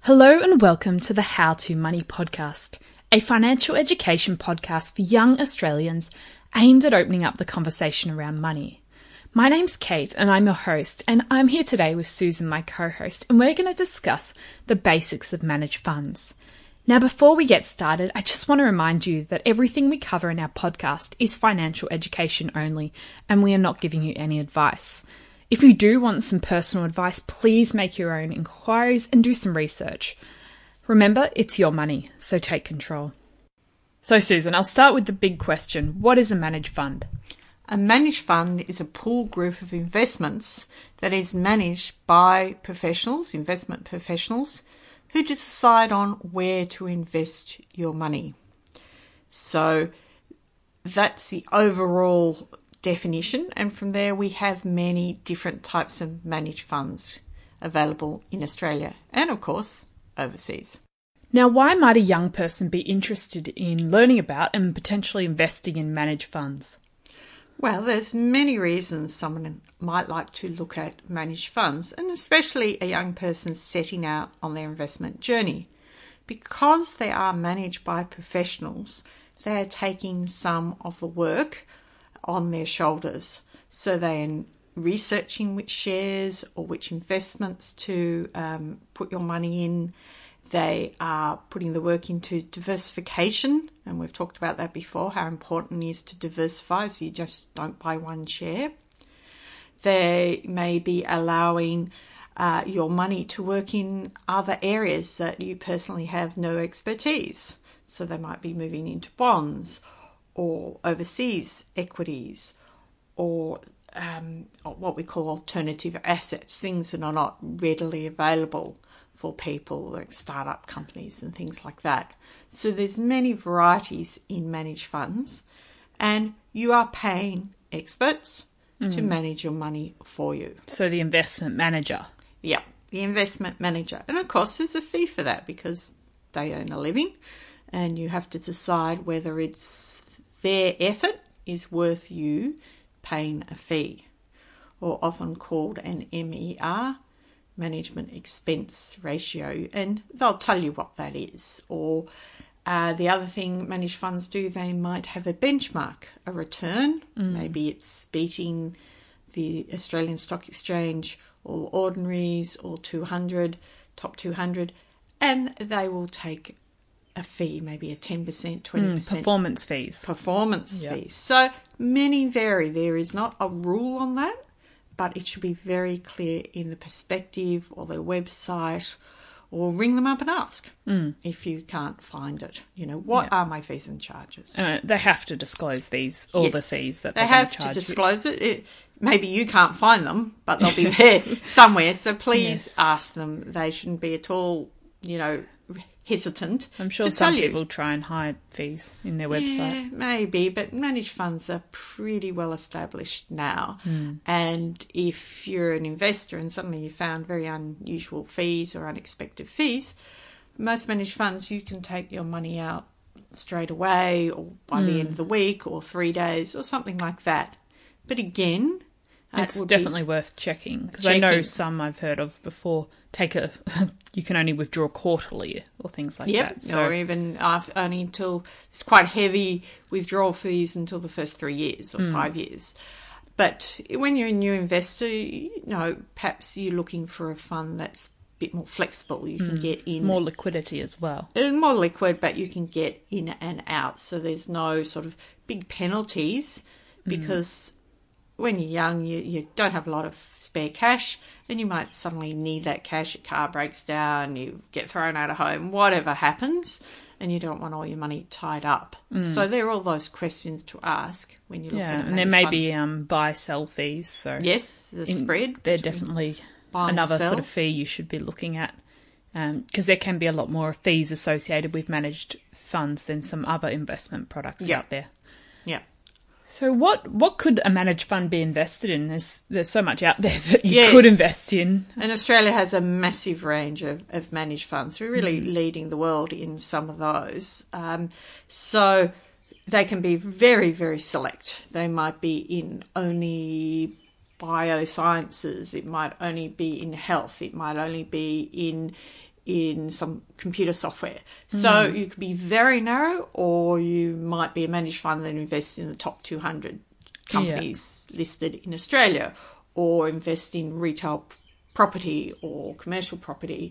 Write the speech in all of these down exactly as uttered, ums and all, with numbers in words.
Hello and welcome to the How to Money podcast, a financial education podcast for young Australians aimed at opening up the conversation around money. My name's Kate and I'm your host, and I'm here today with Susan, my co-host, and we're going to discuss the basics of managed funds. Now, before we get started, I just want to remind you that everything we cover in our podcast is financial education only, and we are not giving you any advice. If you do want some personal advice, please make your own inquiries and do some research. Remember, it's your money, so take control. So Susan, I'll start with the big question. What is a managed fund? A managed fund is a pool group of investments that is managed by professionals, investment professionals, who decide on where to invest your money. So that's the overall definition, and from there we have many different types of managed funds available in Australia and of course overseas. Now, why might a young person be interested in learning about and potentially investing in managed funds? Well, there's many reasons someone might like to look at managed funds, and especially a young person setting out on their investment journey. Because they are managed by professionals, they are taking some of the work on their shoulders. So they are researching which shares or which investments to um, put your money in. They are putting the work into diversification, and we've talked about that before, how important it is to diversify so you just don't buy one share. They may be allowing uh, your money to work in other areas that you personally have no expertise. So they might be moving into bonds or overseas equities, or um, what we call alternative assets, things that are not readily available for people like startup companies and things like that. So there's many varieties in managed funds, and you are paying experts mm. to manage your money for you. So the investment manager. Yeah, the investment manager. And of course there's a fee for that because they earn a living, and you have to decide whether it's their effort is worth you paying a fee, or often called an M E R, management expense ratio, and they'll tell you what that is. Or uh, the other thing managed funds do, they might have a benchmark, a return. Mm. Maybe it's beating the Australian Stock Exchange, All Ordinaries, All two hundred, Top two hundred, and they will take a fee, maybe a ten percent, twenty percent. Mm, performance fees. Performance yep. fees. So many vary. There is not a rule on that, but it should be very clear in the perspective or their website, or ring them up and ask mm. if you can't find it. You know, what yep. are my fees and charges? Uh, they have to disclose these, all yes. the fees that they they're have to, to disclose it. it. Maybe you can't find them, but they'll be there somewhere. So please yes. ask them. They shouldn't be at all, you know, hesitant. I'm sure to some tell people you. try and hide fees in their website. Yeah, maybe, but managed funds are pretty well established now. Mm. And if you're an investor and suddenly you found very unusual fees or unexpected fees, most managed funds you can take your money out straight away, or by mm. the end of the week, or three days, or something like that. But again, it's definitely worth checking, because I know some I've heard of before take a you can only withdraw quarterly or things like yep, that. So. Or even after, only until it's quite heavy withdrawal fees until the first three years or mm. five years. But when you're a new investor, you know, perhaps you're looking for a fund that's a bit more flexible. You can mm. get in more liquidity as well. More liquid, but you can get in and out. So there's no sort of big penalties because. Mm. When you're young, you, you don't have a lot of spare cash, and you might suddenly need that cash. Your car breaks down, you get thrown out of home, whatever happens, and you don't want all your money tied up. Mm. So there are all those questions to ask when you're yeah, looking at and there may funds. be um, buy-sell fees. So yes, the in, spread. They're definitely another sort of fee you should be looking at, because um, there can be a lot more fees associated with managed funds than some other investment products yep. out there. Yeah. So what, what could a managed fund be invested in? There's there's so much out there that you yes. could invest in. And Australia has a massive range of, of managed funds. We're really mm. leading the world in some of those. Um, so they can be very, very select. They might be in only biosciences. It might only be in health. It might only be in in some computer software. So you could be very narrow, or you might be a managed fund that invests in the top two hundred companies yeah. listed in Australia, or invest in retail property or commercial property,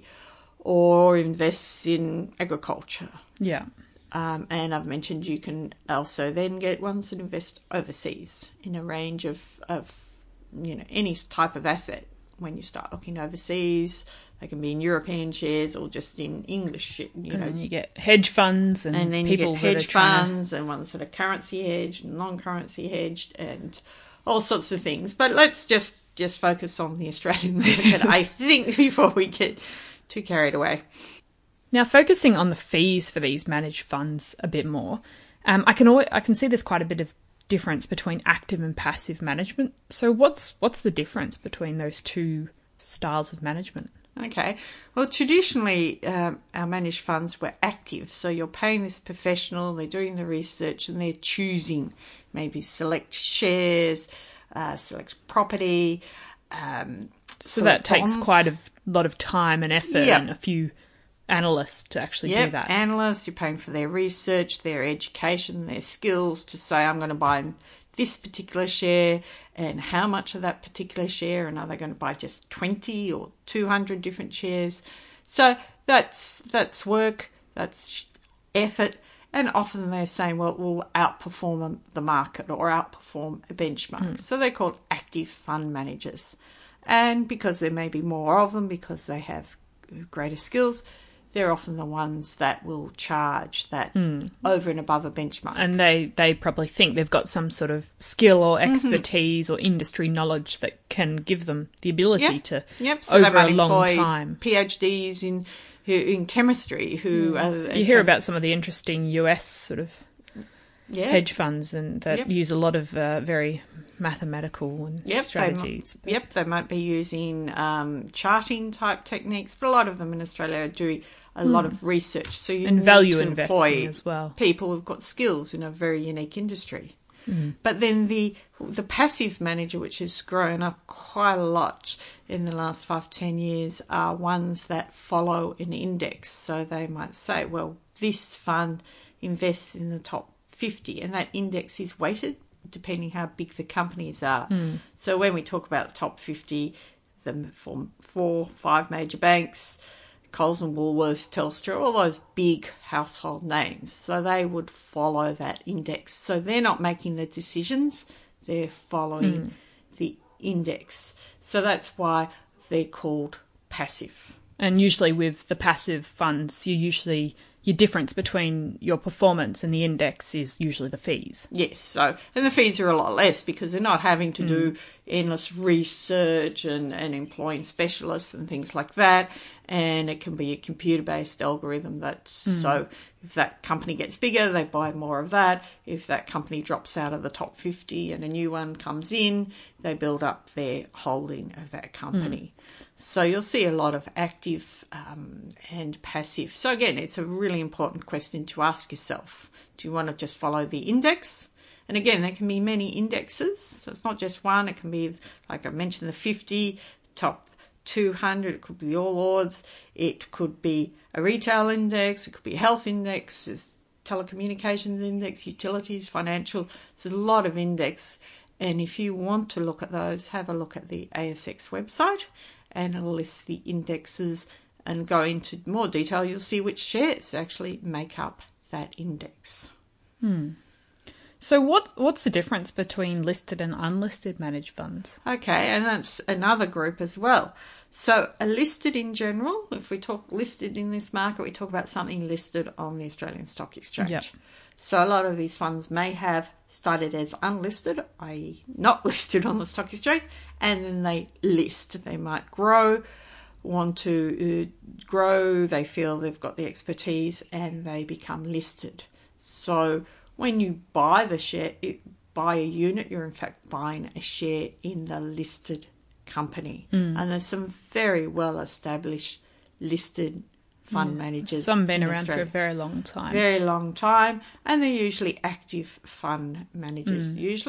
or invests in agriculture. Yeah. Um, and I've mentioned you can also then get ones that invest overseas in a range of, of, you know, any type of asset. When you start looking overseas, they can be in European shares or just in English, you know. And then you get hedge funds and, and then people you get hedge that are trying funds to... and ones that are currency hedged and non-currency hedged and all sorts of things. But let's just, just focus on the Australian market, I think, before we get too carried away. Now, focusing on the fees for these managed funds a bit more, um, I can always, I can see there's quite a bit of difference between active and passive management. So what's what's the difference between those two styles of management? Okay. Well, traditionally, um, our managed funds were active. So you're paying this professional, they're doing the research, and they're choosing maybe select shares, uh, select property. Um, so that takes bonds. Quite a lot of time and effort yep. and a few analysts to actually yep, do that. Analysts, you're paying for their research, their education, their skills to say, I'm going to buy this particular share and how much of that particular share, and are they going to buy just twenty or two hundred different shares? So that's that's work, that's effort, and often they're saying, well, we'll outperform the market or outperform a benchmark. Mm. So they're called active fund managers. And because there may be more of them, because they have greater skills, they're often the ones that will charge that mm. over and above a benchmark. And they, they probably think they've got some sort of skill or expertise mm-hmm. or industry knowledge that can give them the ability yep. to, yep. So over a long time. PhDs in in chemistry who... Mm. Are, you hear about some of the interesting U S sort of yeah. hedge funds and that yep. use a lot of uh, very mathematical and yep, strategies. They, yep, they might be using um, charting type techniques, but a lot of them in Australia are doing a mm. lot of research. So you and need value to investing employ as well. People who've got skills in a very unique industry. Mm. But then the the passive manager, which has grown up quite a lot in the last five, ten years, are ones that follow an index. So they might say, well, this fund invests in the top fifty, and that index is weighted depending how big the companies are. Mm. So when we talk about the top fifty, the four, four, five major banks, Coles and Woolworths, Telstra, all those big household names. So they would follow that index. So they're not making the decisions, they're following mm. the index. So that's why they're called passive. And usually with the passive funds, you usually... your difference between your performance and the index is usually the fees. Yes, so and the fees are a lot less because they're not having to mm. do endless research and, and employing specialists and things like that. And it can be a computer-based algorithm that's mm. so if that company gets bigger, they buy more of that. If that company drops out of the top fifty and a new one comes in, they build up their holding of that company. Mm. So you'll see a lot of active um, and passive. So again, it's a really important question to ask yourself. Do you want to just follow the index? And again, there can be many indexes. So it's not just one. It can be, like I mentioned, the fifty, top two hundred. It could be the All Ords. It could be a retail index. It could be a health index. There's telecommunications index, utilities, financial. There's a lot of index. And if you want to look at those, have a look at the A S X website. And it'll list the indexes and go into more detail. You'll see which shares actually make up that index. Hmm. So what what's the difference between listed and unlisted managed funds? Okay, and that's another group as well. So a listed in general, if we talk listed in this market, we talk about something listed on the Australian Stock Exchange. Yep. So a lot of these funds may have started as unlisted, that is not listed on the stock exchange, and then they list. They might grow, want to uh, grow, they feel they've got the expertise, and they become listed. So when you buy the share, it, buy a unit, you're in fact buying a share in the listed company. Mm. And there's some very well-established listed fund mm. managers. Some been in around Australia. for a very long time. Very long time. And they're usually active fund managers, mm. usually.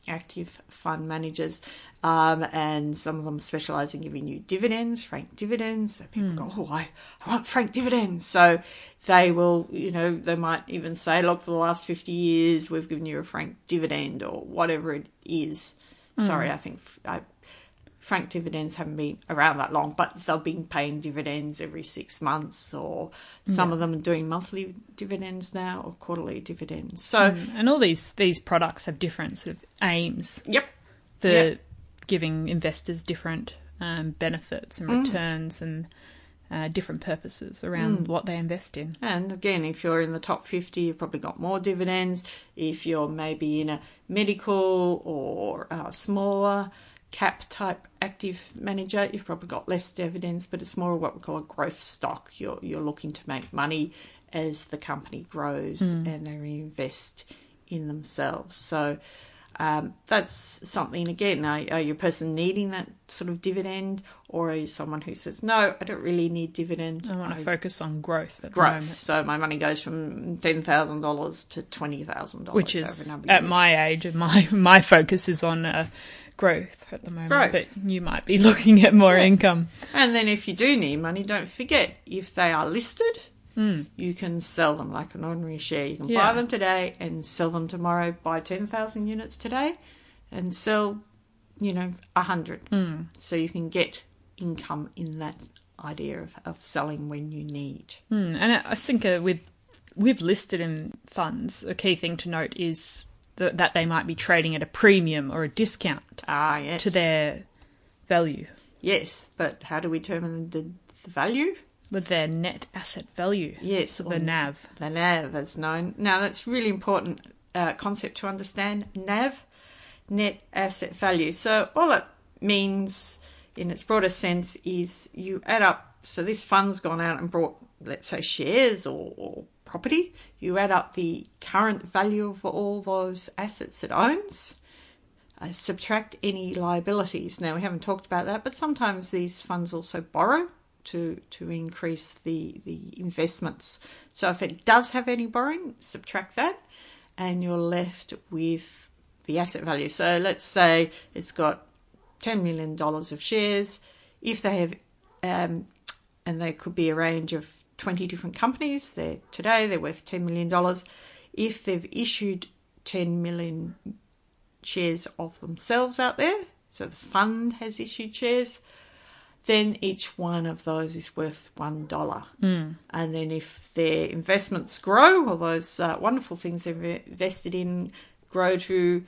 active fund managers, um, and some of them specialise in giving you dividends, franked dividends. So people mm. go, oh, I, I want franked dividends. So they will, you know, they might even say, look, for the last fifty years, we've given you a franked dividend or whatever it is. Mm. Sorry, I think I, franked dividends haven't been around that long, but they've been paying dividends every six months, or some yeah. of them are doing monthly dividends now or quarterly dividends. So, mm. and all these these products have different sort of aims. Yep. For yep. giving investors different um, benefits and returns mm. and uh, different purposes around mm. what they invest in. And again, if you're in the top fifty, you've probably got more dividends. If you're maybe in a medical or a smaller cap type active manager, you've probably got less dividends, but it's more what we call a growth stock. You're you're looking to make money as the company grows mm. and they reinvest in themselves. So um, that's something, again, are, are you a person needing that sort of dividend, or are you someone who says, no, I don't really need dividend. I want to I, focus on growth at growth. the moment. So my money goes from ten thousand dollars to twenty thousand dollars. Which is, over at years. My age, my, my focus is on uh, growth at the moment, growth. But you might be looking at more yeah. income. And then if you do need money, don't forget, if they are listed, mm. you can sell them like an ordinary share. You can yeah. buy them today and sell them tomorrow. Buy ten thousand units today and sell, you know, one hundred. Mm. So you can get income in that idea of, of selling when you need. Mm. And I think uh, with, with listed in funds, a key thing to note is that they might be trading at a premium or a discount ah, yes. to their value. Yes, but how do we determine the, the value? With their net asset value. Yes. The N A V. The N A V is known. Now, that's a really important uh, concept to understand. N A V, net asset value. So all it means in its broader sense is you add up, so this fund's gone out and brought, let's say, shares or, or property. You add up the current value of all those assets it owns, uh, subtract any liabilities. Now, we haven't talked about that, but sometimes these funds also borrow to to increase the, the investments. So if it does have any borrowing, subtract that, and you're left with the asset value. So let's say it's got ten million dollars of shares. If they have, um, and there could be a range of twenty different companies. They're today they're worth ten million dollars. If they've issued ten million shares of themselves out there, so the fund has issued shares, then each one of those is worth one dollar. Mm. And then if their investments grow, all those uh, wonderful things they've invested in grow to,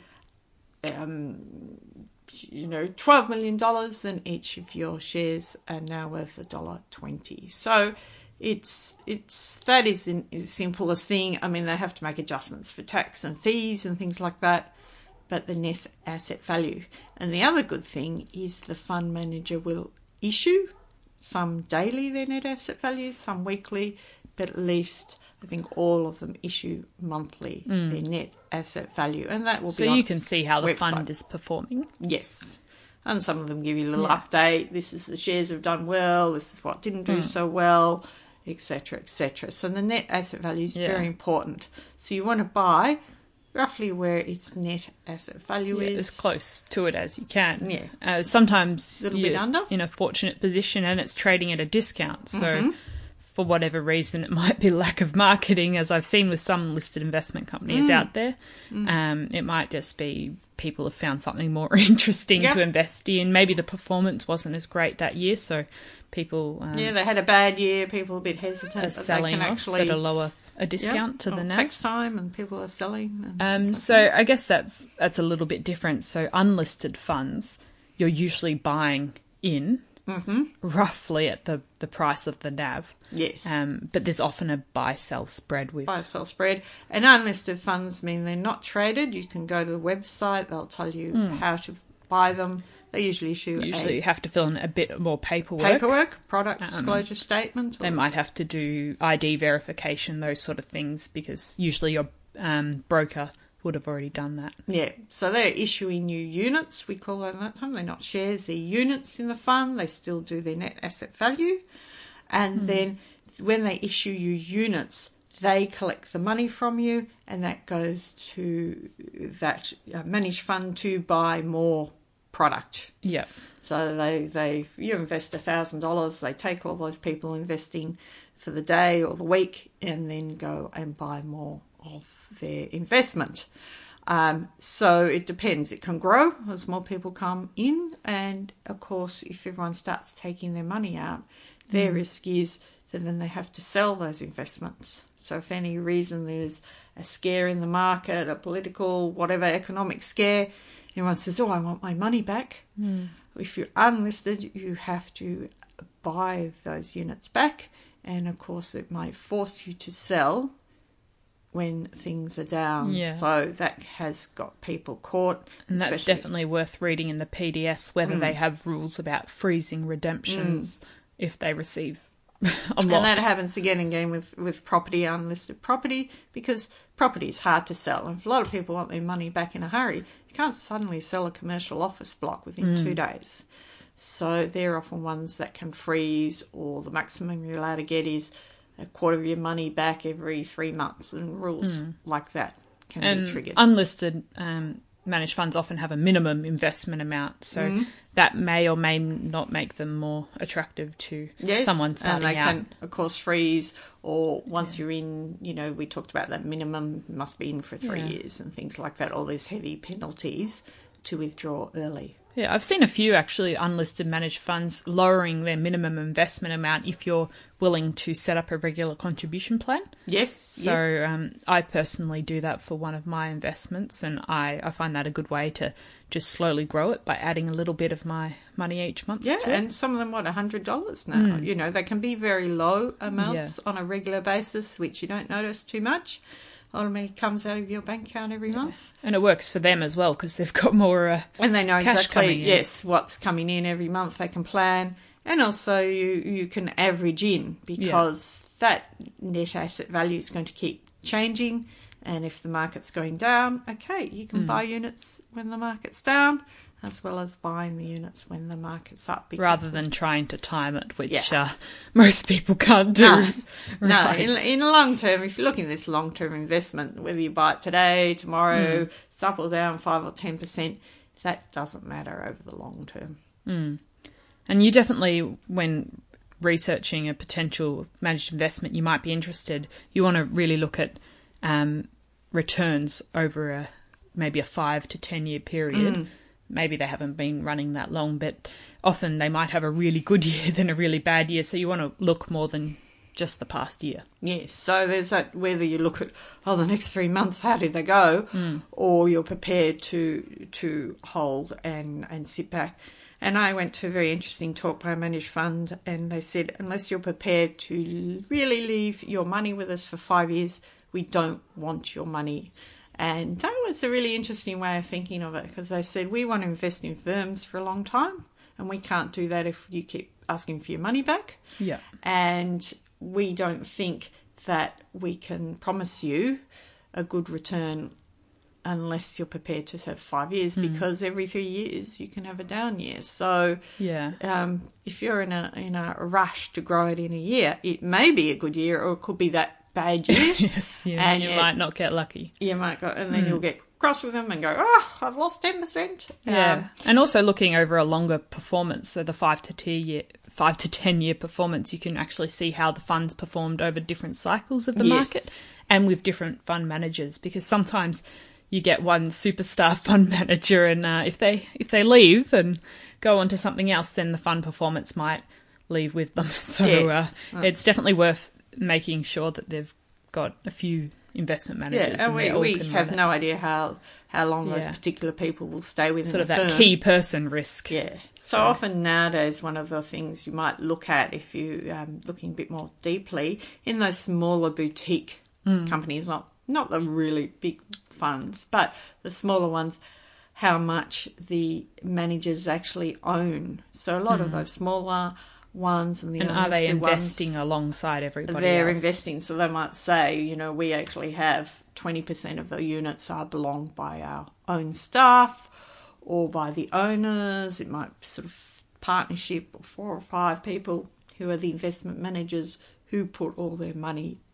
um, you know, twelve million dollars, then each of your shares are now worth one dollar twenty. So It's it's that is the simplest thing. I mean, they have to make adjustments for tax and fees and things like that, but the net asset value. And the other good thing is the fund manager will issue some daily their net asset values, some weekly, but at least I think all of them issue monthly mm. their net asset value, and that will so be so on you can see how the website. Fund is performing. Yes. And some of them give you a little yeah. update. This is the shares have done well. This is what didn't do mm. so well, et cetera, et cetera. So the net asset value is yeah. very important. So you want to buy roughly where its net asset value yeah, is. as close to it as you can. Yeah. Uh, sometimes a little you're bit under. in a fortunate position and it's trading at a discount. So mm-hmm. for whatever reason, it might be lack of marketing, as I've seen with some listed investment companies mm. out there. Mm. Um, it might just be people have found something more interesting yep. to invest in. Maybe the performance wasn't as great that year, so people... Um, yeah, they had a bad year. People are a bit hesitant. Are selling they can off actually, at a lower a discount yep, to the N A V. N A V. It takes time and people are selling. And Um, like so that. I guess that's that's a little bit different. So unlisted funds, you're usually buying in mm-hmm. roughly at the, the price of the N A V. Yes. Um, but there's often a buy-sell spread with... Buy-sell spread. And unlisted funds mean they're not traded. You can go to the website. They'll tell you mm. how to buy them. They usually issue Usually a you have to fill in a bit more paperwork. paperwork, product Um, disclosure statement. Or, They might have to do I D verification, those sort of things, because usually your um, broker would have already done that. Yeah, so they're issuing you units, we call them that time. They're not shares, they're units in the fund. They still do their net asset value. And mm. then when they issue you units, They collect the money from you, and that goes to that uh, managed fund to buy more product. Yeah. So they, they you invest one thousand dollars, they take all those people investing for the day or the week and then go and buy more of their investment. Um, so it depends. It can grow as more people come in, and of course, if everyone starts taking their money out, their mm. risk is that then they have to sell those investments. So if any reason there's a scare in the market, a political, whatever, economic scare, everyone says, oh, I want my money back. Mm. If you're unlisted, you have to buy those units back. And, of course, it might force you to sell when things are down. Yeah. So that has got people caught. And that's especially... definitely worth reading in the P D S, whether mm. they have rules about freezing redemptions mm. if they receive a lot. And that happens again and again with, with property, unlisted property, because property is hard to sell. And if a lot of people want their money back in a hurry, you can't suddenly sell a commercial office block within mm. two days. So they're often ones that can freeze, or the maximum you're allowed to get is a quarter of your money back every three months, and rules mm. like that can and be triggered. Unlisted um, managed funds often have a minimum investment amount, so mm. that may or may not make them more attractive to yes, someone starting and they out. Can, of course, freeze, or once yeah. you're in, you know, we talked about that minimum must be in for three yeah. years and things like that. All these heavy penalties to withdraw early. Yeah, I've seen a few actually unlisted managed funds lowering their minimum investment amount if you're willing to set up a regular contribution plan. Yes. So yes. Um, I personally do that for one of my investments, and I, I find that a good way to just slowly grow it by adding a little bit of my money each month. Yeah, and some of them, what, one hundred dollars now. Mm. You know, they can be very low amounts yeah. on a regular basis, which you don't notice too much. Automatically comes out of your bank account every month. Yeah. And it works for them as well because they've got more uh, and they know cash exactly, coming in. yes, what's coming in every month. They can plan, and also you, you can average in because yeah. that net asset value is going to keep changing, and if the market's going down, okay, you can mm. buy units when the market's down as well as buying the units when the market's up. Rather than trying to time it, which yeah. uh, most people can't do. No, right. no. In, in the long term, if you're looking at this long-term investment, whether you buy it today, tomorrow, mm. it's up or down five or ten percent, that doesn't matter over the long term. Mm. And you definitely, when researching a potential managed investment, you might be interested, you want to really look at um, returns over a maybe a five to ten year period. Mm. Maybe they haven't been running that long, but often they might have a really good year than a really bad year. So you want to look more than just the past year. Yes. So there's that, whether you look at, oh, the next three months, how did they go? Mm. Or you're prepared to to hold and, and sit back. And I went to a very interesting talk by a managed fund, and they said, unless you're prepared to really leave your money with us for five years, we don't want your money. And that was a really interesting way of thinking of it, because they said, we want to invest in firms for a long time, and we can't do that if you keep asking for your money back. Yeah. And we don't think that we can promise you a good return unless you're prepared to have five years, mm. because every three years you can have a down year. So yeah, um, if you're in a in a rush to grow it in a year, it may be a good year, or it could be that bad year. Yes, yeah, and you it, might not get lucky. You might go, and then mm. you'll get cross with them and go, oh, I've lost ten percent. Yeah, um, and also looking over a longer performance, so the five to ten year, five to ten year performance, you can actually see how the funds performed over different cycles of the yes. market and with different fund managers, because sometimes you get one superstar fund manager, and uh, if they if they leave and go on to something else, then the fund performance might leave with them. So yes. uh, it's definitely worth making sure that they've got a few investment managers. Yeah, and, and we, we have no it. idea how, how long yeah. those particular people will stay within sort of the that firm. Key person risk. Yeah. So yeah. often nowadays, one of the things you might look at if you're um, looking a bit more deeply in those smaller boutique mm. companies, not not the really big funds, but the smaller ones, how much the managers actually own. So a lot mm. of those smaller ones and the and are they investing ones, alongside everybody they're else? investing, so they might say, you know, we actually have twenty percent of the units are belonged by our own staff or by the owners. It might be sort of partnership of four or five people who are the investment managers who put all their money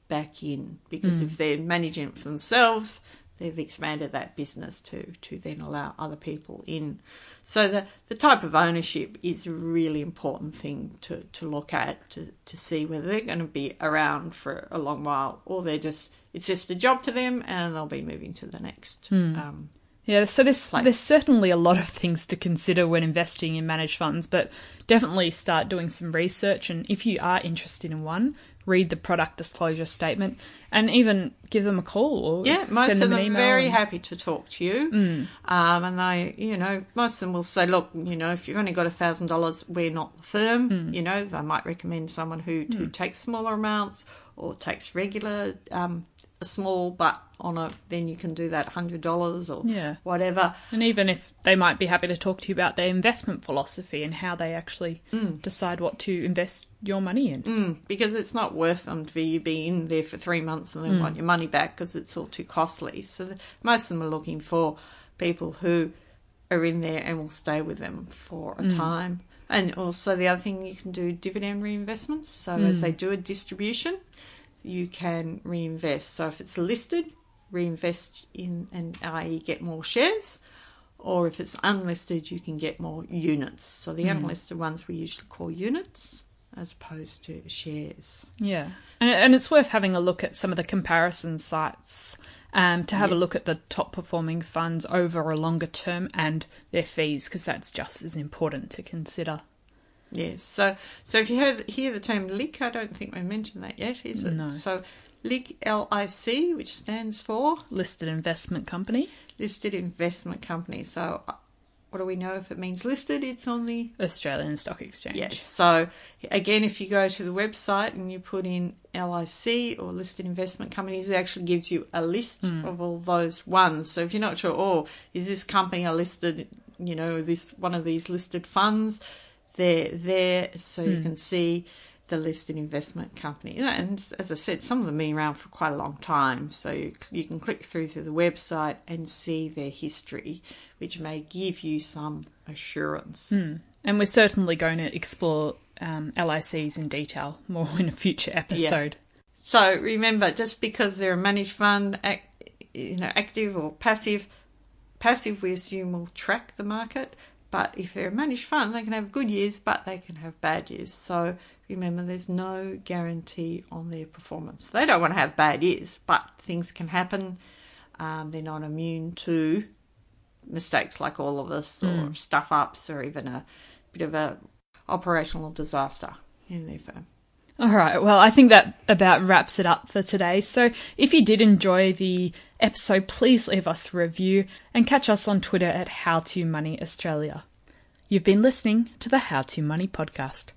back in, because mm. if they're managing it for themselves, they've expanded that business to to then allow other people in. So the, the type of ownership is a really important thing to, to look at, to, to see whether they're going to be around for a long while, or they're just it's just a job to them and they'll be moving to the next mm. um Yeah, so there's, place. there's certainly a lot of things to consider when investing in managed funds, but definitely start doing some research. And if you are interested in one, read the product disclosure statement and even give them a call or yeah, most send of them them an email. are very and... happy to talk to you. Mm. Um, and they, you know, most of them will say, look, you know, if you've only got a thousand dollars, we're not the firm. Mm. You know, they might recommend someone who, mm. who takes smaller amounts or takes regular, um, a small, but on a, then you can do that one hundred dollars or yeah. whatever. And even if they might be happy to talk to you about their investment philosophy and how they actually mm. decide what to invest your money in. Mm, because it's not worth them for you be in there for three months and then mm. want your money back because it's all too costly. So the, most of them are looking for people who are in there and will stay with them for a mm. time. And also the other thing, you can do dividend reinvestments. So mm. as they do a distribution, you can reinvest. So if it's listed, reinvest in and that is get more shares, or if it's unlisted, you can get more units. So the mm. unlisted ones we usually call units as opposed to shares. Yeah, and and it's worth having a look at some of the comparison sites um, to have yes. a look at the top performing funds over a longer term and their fees, because that's just as important to consider. Yes, so so if you heard, hear the term L I C, I don't think we mentioned that yet, is it? No. So L I C, L I C, which stands for? Listed Investment Company. Listed Investment Company. So what do we know if it means listed? It's on the Australian Stock Exchange. Yes. So again, if you go to the website and you put in L I C or Listed Investment Companies, it actually gives you a list mm. of all those ones. So if you're not sure, oh, is this company a listed, you know, this one of these listed funds? They're there, so mm. you can see the listed investment company. And as I said, some of them have been around for quite a long time, so you, you can click through to the website and see their history, which may give you some assurance. Mm. And we're certainly going to explore um, L I Cs in detail more in a future episode. Yeah. So remember, just because they're a managed fund, act, you know, active or passive, passive we assume will track the market. But if they're a managed fund, they can have good years, but they can have bad years. So remember, there's no guarantee on their performance. They don't want to have bad years, but things can happen. Um, they're not immune to mistakes like all of us, mm. or stuff-ups, or even a bit of a operational disaster in their firm. All right, well, I think that about wraps it up for today. So if you did enjoy the episode, please leave us a review and catch us on Twitter at How To Money Australia. You've been listening to the How To Money podcast.